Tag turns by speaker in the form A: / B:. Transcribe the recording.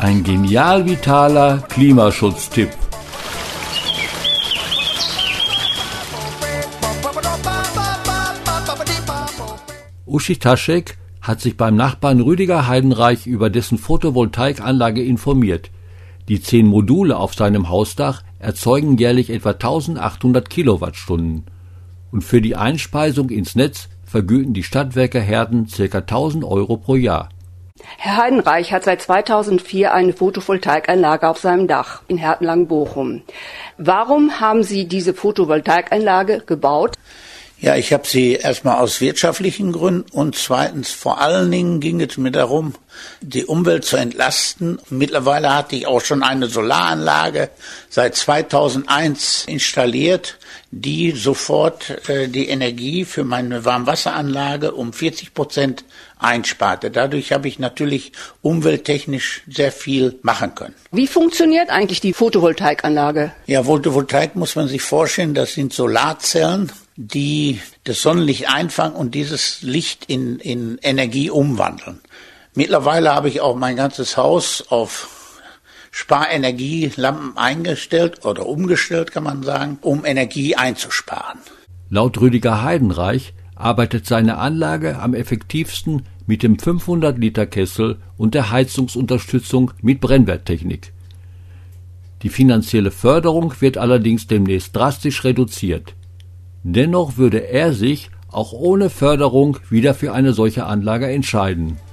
A: Ein genial vitaler Klimaschutztipp. Uschi Taschek hat sich beim Nachbarn Rüdiger Heidenreich über dessen Photovoltaikanlage informiert. Die 10 Module auf seinem Hausdach erzeugen jährlich etwa 1800 Kilowattstunden. Und für die Einspeisung ins Netz vergüten die Stadtwerke Herten ca. 1000 Euro pro Jahr.
B: Herr Heidenreich hat seit 2004 eine Photovoltaikanlage auf seinem Dach in Hertenlang-Bochum. Warum haben Sie diese Photovoltaikanlage gebaut?
C: Ja, ich habe sie erstmal aus wirtschaftlichen Gründen und zweitens vor allen Dingen ging es mir darum, die Umwelt zu entlasten. Mittlerweile hatte ich auch schon eine Solaranlage seit 2001 installiert, die sofort die Energie für meine Warmwasseranlage um 40% einsparte. Dadurch habe ich natürlich umwelttechnisch sehr viel machen können.
B: Wie funktioniert eigentlich die Photovoltaikanlage?
C: Ja, Photovoltaik muss man sich vorstellen, das sind Solarzellen, die das Sonnenlicht einfangen und dieses Licht in Energie umwandeln. Mittlerweile habe ich auch mein ganzes Haus auf Sparenergielampen eingestellt oder umgestellt, kann man sagen, um Energie einzusparen.
A: Laut Rüdiger Heidenreich arbeitet seine Anlage am effektivsten mit dem 500-Liter-Kessel und der Heizungsunterstützung mit Brennwerttechnik. Die finanzielle Förderung wird allerdings demnächst drastisch reduziert. Dennoch würde er sich auch ohne Förderung wieder für eine solche Anlage entscheiden.